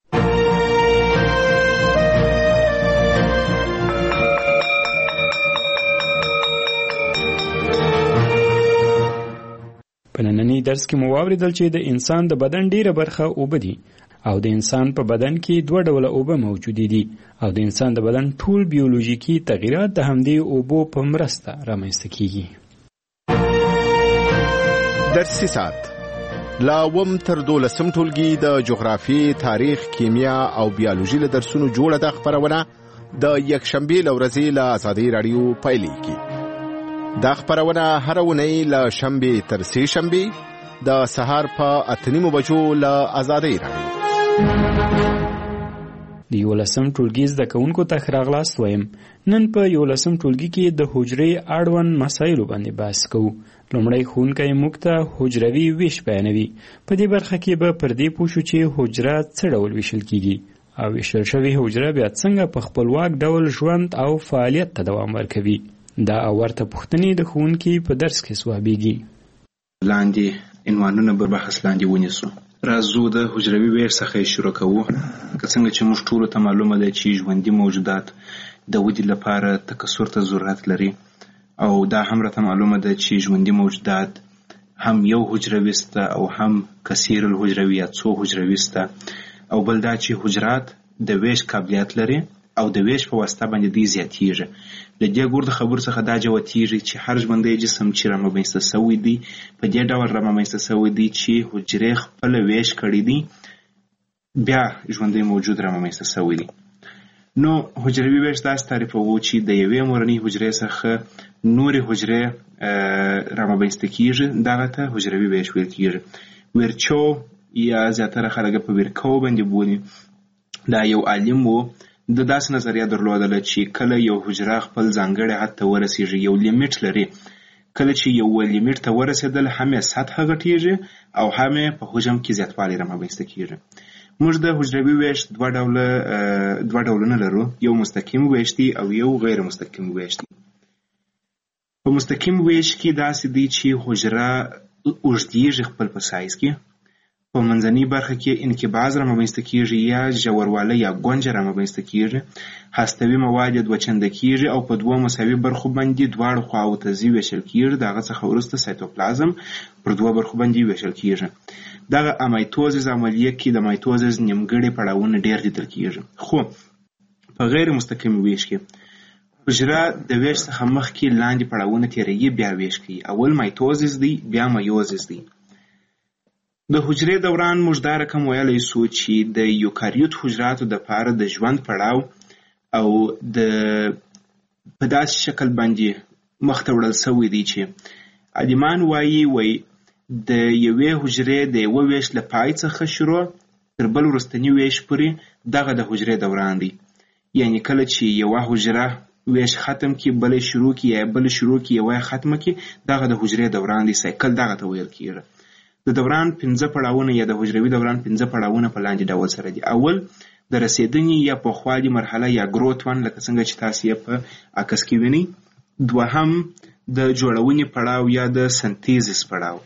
په نننۍ درس کې مو واورېدل چې د انسان د بدن ډیره برخه اوبه دي او د انسان په بدن کې دوه ډوله اوبه موجودې دي او د انسان د بدن ټول بیولوژیکي تغییرات د همدې اوبو په مرسته رامنځته کیږي. درسي ساعت لا وم تر 12 ټولګي د جغرافي، تاریخ، کیمیا او بیولوژي له درسونو جوړه د خبرونه د یکشنبه لورځي له آزادۍ رادیو پایلیږي. دا خبرونه هر ونې له شنبه تر سه شنبه د سهار په 8:30 بجو له آزادۍ رادیو. د 11م ټولګي زده کوونکو ته ښه راغلاست وایم. نن په 11م ټولګي کې د حجرې اړوند مسایلو باندې بحث کوو. لومړی ښوونکی موږ ته حجروي ویش بیانوي. په دې برخه کې به پر دې پوه شو چې حجره څه ډول ویشل کیږي او ویشل شوې حجره بیا څنګه په خپلواک ډول ژوند او فعالیت ته دوام ورکوي. دا او ورته پوښتنې د ښوونکي په درس کې ځوابیږي. لاندې عنوانونه به بحث لاندې ونیسو. راځو د حجروي ویش څخه شروع کوو. که څنګه چې موږ ټولو ته معلومه ده چې ژوندي موجودات د ودې لپاره تکثر ته ضرورت لري، او دا هم راته معلومه ده چې ژوندي موجودات هم یو حجرویست او هم کثیر الحجروي یا څو حجرویست، او بل دا چې حجرات د ویش قابلیت لري او د ویش په واسطه باندې دوی زیاتیږي. د دې ګور د خبرو څخه دا جوتیږي چې هر ژوندی جسم چې رامنځته سوی دی په دې ډول رامنځته سوی دی چې حجرې خپل ویش کړی دی، بیا ژوندی موجود رامنځته سوی دی. نو حجروي ویش داسې تعریفوو چې د یوې مورنۍ حجرې څخه نورې حجرې رامنځته کیږي، دغه ته حجروي ویش ویل کیږي. ویرچو یا زیاتره خلک په ویرکو باندې بولي. دا یو عالم و، د داسې نظریه درلودله چې کله یو حجره خپل ځانګړی حد ته ورسیږي، یو لیمیټ لري، کله چې یو لیمیټ ته ورسېدل هم یې سطحه غټیږي او هم یې په حجم کې زیاتوالی رامنځته کیږي. موږ د حجروي ویش دوه ډولونه لرو، یو مستقیم ویش دی او یو غیر مستقیم ویش دی. په مستقیم ویش کې داسې دی چې حجره اوږدیږي خپل په سایز کې، په منځنۍ برخه کې انقباض رامنځته کیږي یا ژوروالی یا ګونجه رامنځته کیږي، هستوي مواد یې دوه چنده کیږي او په دوه مساوي برخو باندې دواړو خواو ته ځي ویشل کیږي. دغه څخه وروسته سایتوپلازم پر دوه برخو باندې ویشل کیږي. دغه امایتوزیس عملیه کې د مایتوزیس نیمګړي پړاوونه ډیر لیدل کیږي. خو په غیر مستقیم ویش کې حجره د ویش څخه مخکې لاندې پړاوونه تیروي، بیا ویش کوي. اول مایتوزیس دی، بیا میوزیس دی. د حجرې دوران موږ دا رقم ویلی سو چې د یوکاریوت حجراتو دپاره د ژوند پړاو او په داسې شکل باندې مخته وړل سوی دی چې عالمان وایي د یوې حجرې د یوه ویش له پای څخه شروع تر بل وروستني ویش پورې دغه د حجرې دوران دی. یعنی کله چې یوه حجره ویش ختم کی، بلې شروع کی، یا بلې شروع کی، یوه ختمه کی، دغه د حجرې دوران دی. سایکل دغه ته ویل کیږي. د دوران 5 پړاوونه یا د حجروي دوران 5 پړاوونه په لاندې ډول سره دي. اول د رسیدنې یا پوخوالي مرحله یا گروت ون، لکه څنګه چې تاسو یې په عکس کې وینئ. دوهم د جوړونې پړاو یا د سنتیزس پړاو.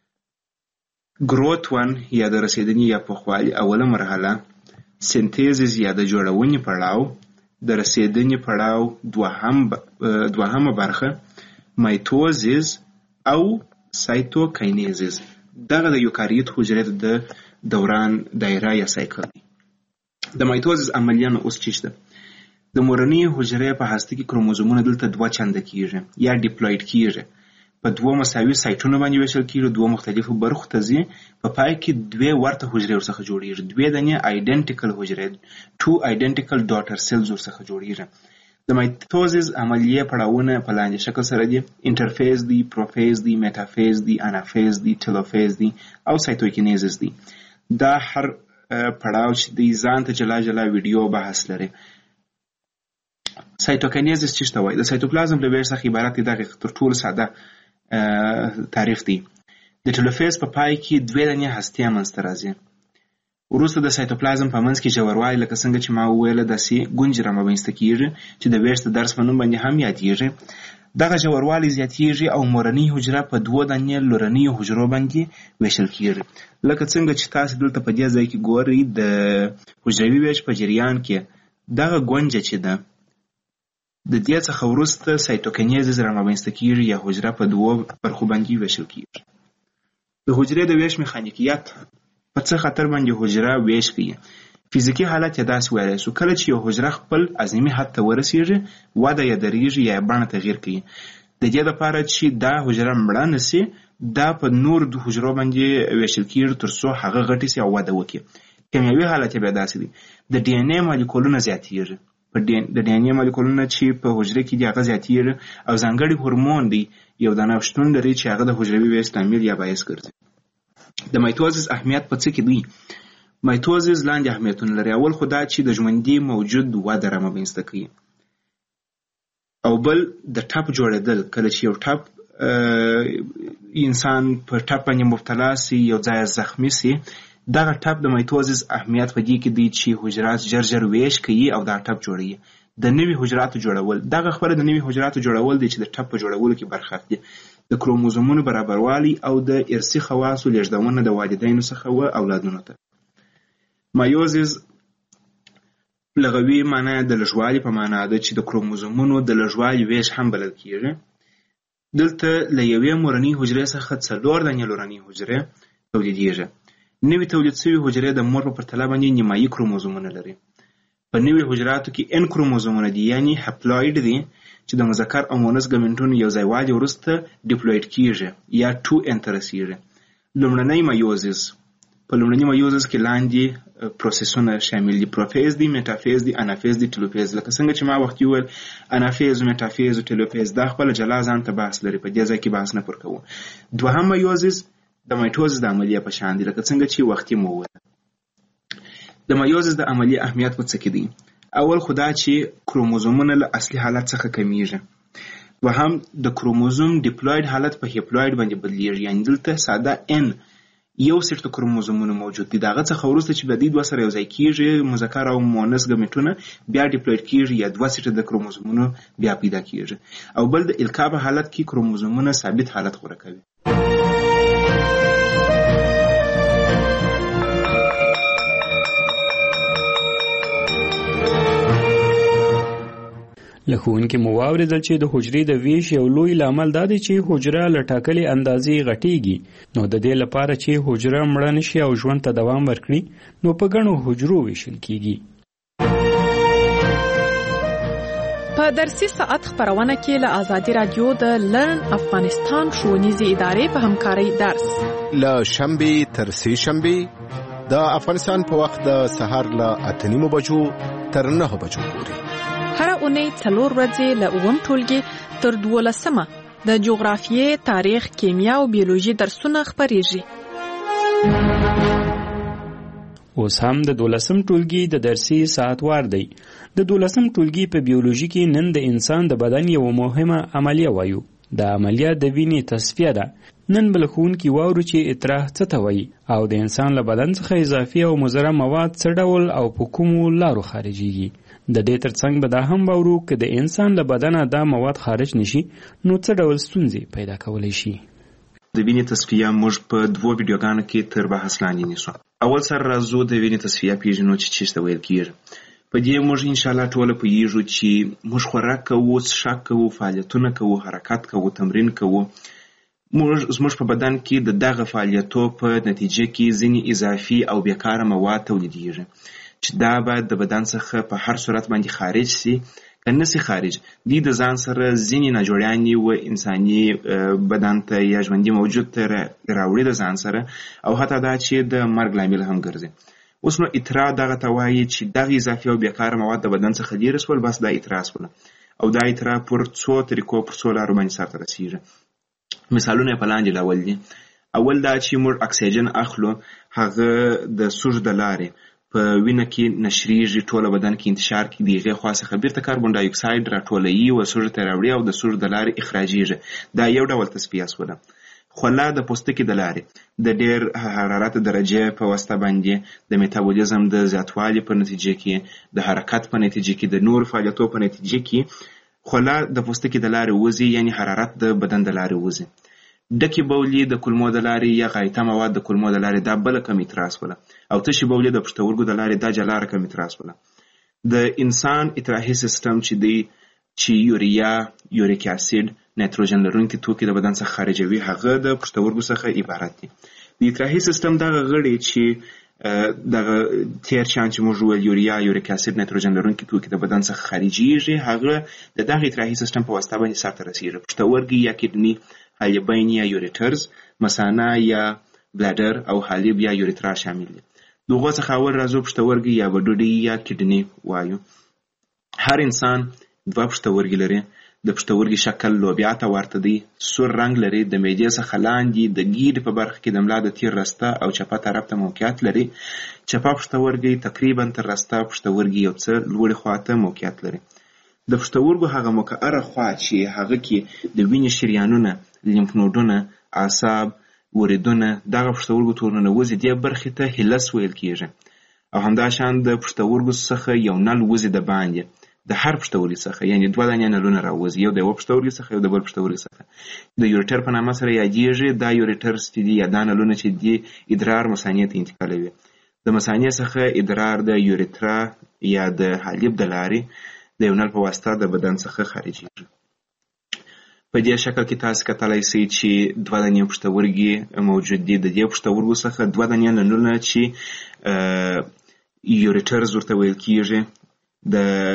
گروت ون یا د رسیدنې یا پوخوالي اوله مرحله، سنتیزس یا د جوړونې پړاو، د رسیدنې پړاو دوهمه برخه، مایتوزیس او سایتوکاینیزس. دغه د یوکاریوت حجرې د دوران دایره یا سایکل دی. د مایتوزیس عملیه نو اوس چی شته؟ د مورنۍ حجرې په هسته کې کروموزومونه دلته دوه چنده کیږي یا ډیپلوید کیږي، په دوه مساوي سایټونو باندې ویشل کیږي، دوه مختلفو برخو ته ځي، په پای کې دوه ورته حجرې ورڅخه جوړیږي، دوه دنه آیډنټیکل حجرې، ټو آیډنټیکل ډاټر سیلز ورڅخه جوړیږي. د مایتوزیس عملیه پړاوونه په لاندې شکل سره دي: انټرفیز دی، پروفیز دی، میټافیز دی، انافیز دی، ټیلوفیز دی او سایتوکینیزس دی. دا هر پړاو چې دی ځان ته جلا جلا ویډیو بحث لري. سایتوکینیزس څه ته وایي؟ د سایتوپلازم له ویش څخه عبارت دی. دغه تر ټولو ساده تعریف دی. د ټیلوفیز په پای کې دوه دانې هستې منځته راځي. وروسته د سایتوپلازم په منځ کې ژوروالی، لکه څنګه چې ما وویله، داسې ګونجې رامنځته کیږي چې د ویش د درس په نوم باندې هم یادیږي. دغه ژوروالی زیاتیږي او مورنۍ حجره په دوه دانې لورنیو حجرو باندې ویشل کیږي. لکه څنګه چې تاسو دلته په دې ځای کې ګورئ، د حجروي ویش په جریان کې دغه ګونجه چې ده د دې څخه وروسته سایتوکینیزس رامنځته کیږي یا حجره په دوه برخو باندې ویشل کیږي. د حجرې د ویش میخانیکیت په څه خاطر باندې حجره ویش کوي؟ فزیکی حالت یې داسې ویلی سو: کله چې یو حجره خپل عظیمي حد ته ورسیږي، وده یې دریږي یا بڼه تغییر کوي. د دې لپاره چې دا حجره مړه نسي، دا په نور د حجرو باندې ویشل کیږي تر څو هغه غټه سي او وده وکړي. کیمیاوي حالت یې بیا داسې دی: د ډي ان اے مالیکولونه زیاتیږي. د ډي ان اے مالیکولونه چې په حجره کې دي هغه زیاتیږي او ځانګړي هورمون دی یو دانه شتون لري چې هغه د حجروي ویش لامل یا باعث ګرځي. د مایتوزیس اهمیت په څه کې دی؟ مایټوزیس لاندې اهمیتونه لري. اول خو دا چې د ژوندي موجود وده رامنځته کوي، او بل د ټپ جوړېدل. کله چې یو ټپ انسان په ټپ باندې مبتلا سي، یو ځای زخمی سي، دغه ټپ د مایټوزیس اهمیت په دې کې دی چې حجرات ژر ویش کوي او دا ټپ جوړوي. د نوي حجراتو جوړول، دغه خبره د نوي حجراتو جوړول دی چې د ټپ په جوړولو کې برخه اخلي. د کروموزومونو برابروالی او د ارثي خواصو لیږدونه د والدینو څخه و اولادونو ته. مایوزیس لغوي معنی د لږوالي په معنا ده چې د کروموزومونو د لږوالي ویش هم بلل کیږي. دلته له یوې مورنۍ حجرې څخه 4 دانې لورنۍ حجرې تولیدېږي. نوي تولید شوي حجرې د مور په پرتله باندې نیمایي کروموزومونه لري. په نوي حجراتو کې ان کروموزومونه دي، یعنی هپلوید دي، چې د مذکر او مؤنث ګمنټونو یو ځایوالي وروسته ډیپلوید کیږي یا 2n ته رسیږي. لومړنی مایوزیس، په لومړني مایوزیس کې لاندې پروسسونه شامل دي: پروفیز دي، میټافیز دي، انافیز دي، ټیلوفیز. لکه څنګه چې ما وخت ویل انافیز، میټافیز او ټیلوفیز دا خپل جلا ځان ته بحث لري، په دې ځای کې بحث نه پر کوو. دوهم مایوزیس د مایټوزیس د عملیه په شان دي، لکه څنګه چې وختي مو وویل. د مایوزیس د عملیه اهمیت په څه کې دی؟ اول خو دا چې کروموزومونه له اصلي حالت څخه کمیږي. دوهم د کروموزوم ډیپلوید حالت په هپلوید باندې بدلیږي، یعنی دلته ساده ان یو سیټ د کروموزومونو موجود دي، دغه څخه وروسته چې د دې دوه سره یو ځای کیږي مذکر او مؤنث ګمټونه بیا ډیپلوید کیږي یا دوه سیټ د کروموزومونو بیا پیدا کیږي. او بل د القا په حالت کې کروموزومونه ثابت حالت غوره کوي. له ښوونکي مو واورېدل چې د حجرې د ویش یو لوی لامل دا دی چې حجره له ټاکلې اندازې غټېږي. نو د دې لپاره چې حجره مړه نشي او ژوند ته دوام ورکړي، نو په ګڼو حجرو ویشل کیږي. په درسي ساعت خبرونه کې له آزادي رادیو د لرن افغانستان ښوونیزې ادارې په همکارۍ درس له شنبې تر سې شنبې د افغانستان په وخت د سهار له 8:30 بجو تر 9 بجو پورې. هر اونۍ 4 ورځې له 9 ټولګي تر 12 د جغرافیې، تاریخ، کیمیا او بیولوژي درسونه خبرېږي. اوس هم د 12 ټولګي د درسي ساعت وار دی. د 12 ټولګي په بیولوژي کې نن د انسان د بدن یو مهمه عملیه وایو. د عملیه د وینې تصفیه ده. نن بل ښوونکي واورو چې اطراح څه ته وایي او د انسان له بدن څخه اضافي او مضره مواد څه ډول او په کومو لارو خارجيږي. د دې ترڅنګ به دا هم واورو که د انسان له بدنه دا مواد خارج نشي نو څه ډول ستونزې پیدا کولی شي. د وینې تصفیه موږ په 2 ویډیوګانو کې تر بحث لاندې نیسو. اول سر راځو د وینې تصفیه پیژنو چې څه ته ویل کیږي. په دې موږ ان شاء الله ټول پوهیږو چې موږ خوراک کوو، څښاک کوو، فعالیتونه کوو، حرکت کوو، تمرین کوو. موږ په بدن کې د دغه فعالیتو په نتیجه کې ځینې اضافي او بیکاره مواد تولیدېږي چې دا باید د بدن څخه په هر صورت باندې خارج سي. که نسي خارج، دې د ځان سره ځینې ناجوړیانې و انساني بدن ته یا ژوندي موجود ته راوړي د ځان سره، او حتی دا چې د مرګ لامل هم ګرځي. اوس نو اطراح دغه ته وایي چې دغه اضافي او بیکاره مواد د بدن څخه لرې شول، بس دا اطراح شول. او دا اطراح پر څو طریقو پر څو لارو باندې سرته رسیږي. مثالونه په لاندې ډول دي. اول دا چې موږ اکسیجن اخلو، هغه د سوژ د لارې په وینه کې نشریږي، ټوله بدن کې انتشار کې دی، هغې خوا څخه بیرته کاربن ډای اکساید راټولوي او سوژ ته راوړي او د سوژ د لارې اخراجیږي. دا یو ډول تصفیه شوله. خوله د پوستکي د لارې د ډېر حرارت درجې په واسطه باندې د میتابولیزم د زیاتوالي په نتیجه کې، د حرکت په نتیجه کې، د نور فعالیتو په نتیجه کې خوله د پوستکي د لارې وځي، یعنی حرارت د بدن د لارې وځي. ډکې بولې د کولمو د لارې یا غایطه مواد د کولمو د لارې دا بله کم اطراح شوله. او تشې بولې د پښتورګو د لارې دا جلا رقم اطراح شوله. د انسان اطراحي سیستم چې دی چې یوریا، یوریک اسید، نایتروجن لرونکي توکي د بدن څخه خارجوي، هغه د پښتورګو څخه عبارت دي. د اطراحي سیستم دغه غړي چې دغه تیر شان چې موږ ویل یوریا، یوریک اسید، نایتروجن لرونکي توکي د بدن څخه خارجيږي، هغه د دغه اطراحي سیستم په واسطه باندې سرته رسیږي. پښتورګي یا کډني، حالبین یا یوریټرز، مثانه یا بلادر او حالب یا یوریترا شامل دي. دغه څخه اول راځو پښتورګي یا وډوډي یا کډني وایو. هر انسان 2 پښتورګي لري. د پښتورګي شکل لوبیا ته ورته دی، سور رنګ لري، د معدې څخه لاندې د ګیډې په برخه کې د ملا د تیر رسته او چپه طرف ته موقعیت لري. چپه پښتورګي تقریبا تر رسته پښتورګي یو څه لوړې خواته موقعیت لري. د پښتورګو هغه مقعره خوا چې هغه کې د وینې شریانونه، لیمف نودونه، اعصاب، وریدونه، دغه پښتورګو تورونه وځي، دې برخې ته هیلس ویل کیږي. او همداشان د پښتورګو څخه یو نل وځي د باندې د هر پښتورګي څخه، یعنی دوه دانې نلونه راوځي، یو د یو پښتورګي څخه یو د بل پښتورګي څخه. د یوریټر په نامه سره یادیږي. دا یوریټرز چې دي یا دا نلونه چې دي ادرار مثانې ته انتقالوي. د مثانې څخه ادرار د یوریترا یا د حالب د لارې د یو نل په واسطه د بدن څخه خارجيږي. په دې شکل کې تاسو کتلای شئ چې دوه دانې پښتورګي موجود دي. د دې پښتورګو څخه دوه دانې نلونه چې یوریټرز ورته ویل کیږي، د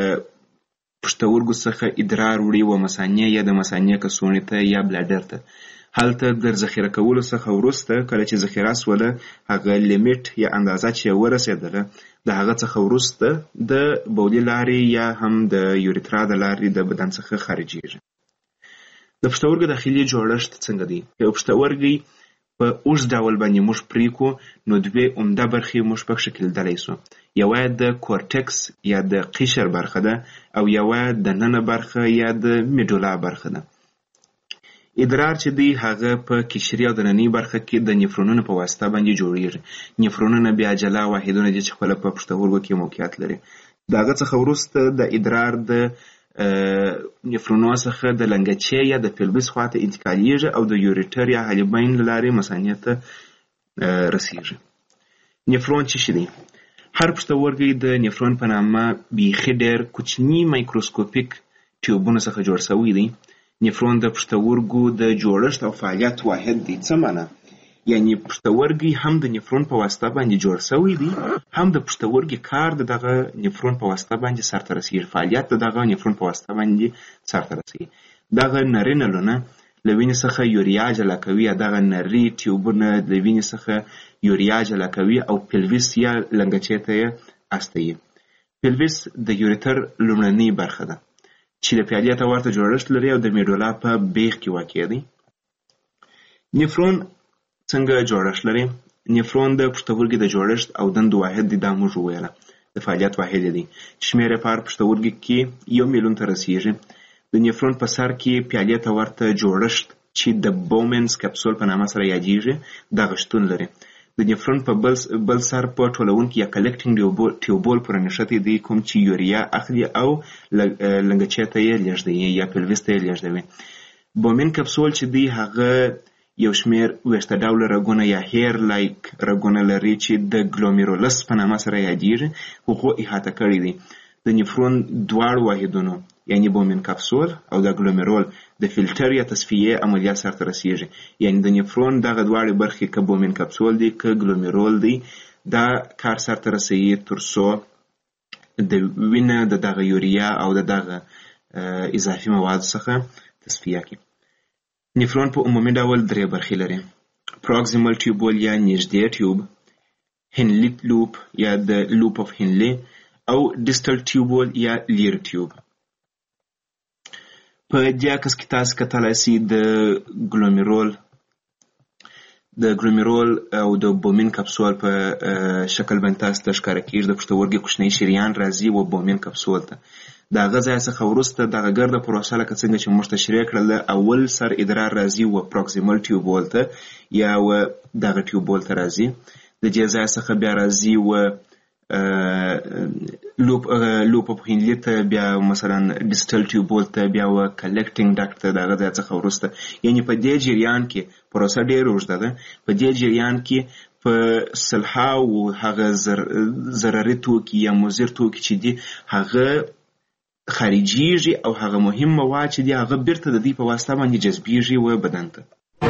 پښتورګو څخه ادرار وړي و مثانې یا د مثانې کڅوړې ته یا بلاډر ته. هلته د ذخیره کولو څخه وروسته کله چې ذخیره سوله هغه لیمیټ یا اندازه چې ورسېدله د هغه څخه وروسته د بولي لارې یا هم د یوریترا د لارې د بدن څخه خارجيږي. د پښتورګو داخلي جوړښت څنګه دی؟ یو پښتورګي په اوږد ډول باندې موږ پریکو نو دوه عمده برخې موږ پکې کېدلای شو. یوه د کورټکس یا د قشر برخه ده او یوه د ننه برخه یا د میډولا برخه ده. ادرار چې دی هغه په قشري او د نننۍ برخه کې د نفرونونو په واسطه باندې جوړیږي. نفرونونه بیا جلا واحدونه دي چې خپل په پښتورګو کې موقعیت لري. دغه څخه وروسته د ادرار د نفرونو څخه د لنګچې یا د پیلوس خواته انتقالیږي او د یوریټر یا حالبین لارې مثانې ته رسیږي. نفرون څه شي دی؟ هر پښتورګی د نفرون په نامه بیخي ډېر کوچني مایکروسکوپیک ټیوبونو څخه جوړ شوی دی. نفرون د پښتورګو د جوړښت او فعالیت واحد دی. څه معنی؟ یعنی پښتورګي هم د نفرون په واسطه باندې جوړ شوی دی، هم د پښتورګي کار دغه نفرون په واسطه باندې سرته رسیږي، فعالیت دغه نفرون په واسطه باندې سرته رسیږي. دغه نری نلونه له وینې څخه یوریا جلا کوي، دغه نری ټیوبونه له وینې څخه یوریا جلا کوي او پیلوس یا لنګچې ته یې استوي. پیلوس د یوریټر لومړنۍ برخه ده چې د فعالیت ورته جوړښت لري او د میډولا په بیخ کې واقع دی. نفرون څنګه جوړښت لري؟ نفرون د پښتورګي د جوړښت او دندو واحد دی. دا موږ وویله د فعالیت واحد دی. شمېر یې په پښتورګي کې 1 میلیون ته رسیږي. د نفرون په سر کې فعالیت ورته جوړښت چې د بومنز کپسول په نامه سره یادیږي دغه شتون لري. د نفرون په بل سر په ټولونکي یا کلکټینګ ټیوبول پورې نښتي دی کوم چې یوریا اخلي او لنګچې ته یې لیږدوي یا پیلوس ته یې لیږدوي. بومن کپسول چې دی هغه یو شمېر ویښته ډوله رګونه یا هیر لایک رګونه لري چې د ګلومیرولس په نامه سره یادیږي. هغو احاطه کړي دي. د نفرون دواړو واحدونو یعنی بومن کپسول او د ګلومیرول د فلټر یا تصفیې عملیات سرته رسیږي. یعنی د نفرون دغه دواړې برخې که بومن کپسول دی که ګلومیرول دی دا کار سرته رسوي تر څو د وینه د دغه یوریا او د دغه اضافي مواد څخه تصفیه کړي. نفرون په عمومي ډول 3 برخې لري: پروکسیمل ټیوبول یا نږدې ټیوب، هنلي لوپ یا د لوپ اف هنلي او ډیسټل ټیوبول یا لیر ټیوب. په دې عکس کې تاسو کتلای شئ د ګلومیرول او د بومن کپسول په شکل باندې تاسو ته ښکاره کیږي. د پښتورګي کوچنی شریان راځي و بومن کپسول ته. د هغه ځای څخه وروسته دغه ګرده پروسه لکه څنګه چې موږ تشریح کړل اول سر ادرار راځي و پروکسیمل ټیوبول ته یا و دغه ټیوبول ته راځي. د دې ځای څخه بیا راځي و لوپ اف هنلي ته، بیا مثلا ډیسټل ټیوبول ته، بیا و کلکټینګ ډاکټ ته. دغه ځای څخه وروسته یعنی په دې جریان کې پروسه ډېره اوږده ده. په دې جریان کې په سلهاو هغه ضرري توکي یا مضر توکي چې دي هغه خارجيږي او هغه مهم مواد چې دي هغه بیرته د دې په واسطه باندې جذبیږي و بدن ته.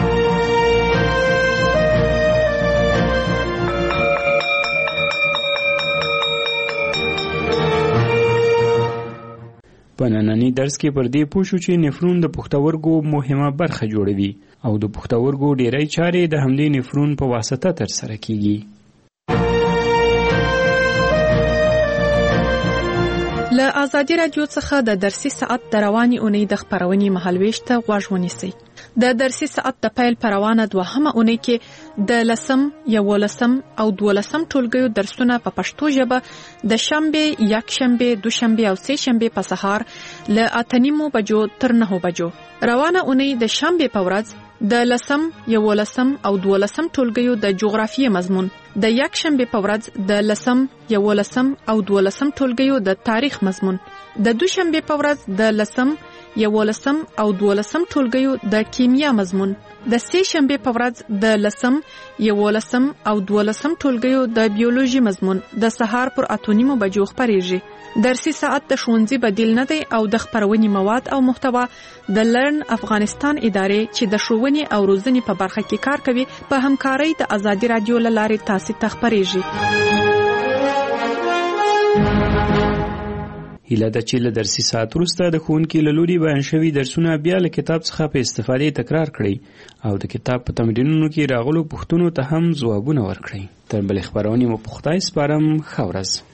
په ننني درس کې پر دې پوه شو چې نفرون د پښتورګو مهمه برخه جوړوي او د پښتورګو ډېری چارې د همدې نفرون په واسطه ترسره کیږي. له ازادي رادیو څخه د درسي ساعت د رواني اونۍ د خبرونې مهالويش ته غوږ ونیسئ. د درسي ساعت د پیل پروانه دوهمه اونۍ کې د 10 او 12 ټولګیو درسونه په پښتو ژبه د شنبه، یکشنبه، دوشنبه او سه شنبه په سهار له 8:30 بجو تر 9 بجو. روانه اونۍ د شنبه په ورځ د 10 او 12 ټولګیو د جغرافیې مضمون، د یکشنبه په ورځ د 10 او 12 ټولګیو د تاریخ مضمون، د دوشنبه په ورځ د 10 او 12 ټولګیو د کیمیا مضمون، د سه شنبه په ورځ د 10 او 12 ټولګیو د بیولوژي مضمون د سهار پر 8:30 بجو خبرېږي. درسي ساعت د ښوونځي بدیل نه دی او د خبرونې مواد او محتوا د لرن افغانستان ادارې چې د ښوونې او روزنې په برخه کې کار کوي په همکارۍ د ازادي رادیو له لارې تاسو ته خبرېږي. هیله ده چې له درسي ساعت وروسته د ښوونکي له لوري بیان شوي درسونه بیا له کتاب څخه په استفادې تکرار کړئ او د کتاب په تمرینونو کې راغلو پوښتنو ته هم ځوابونه ورکړئ. تر بلې خبرونې مو په خدای سپارم. ښه ورځ.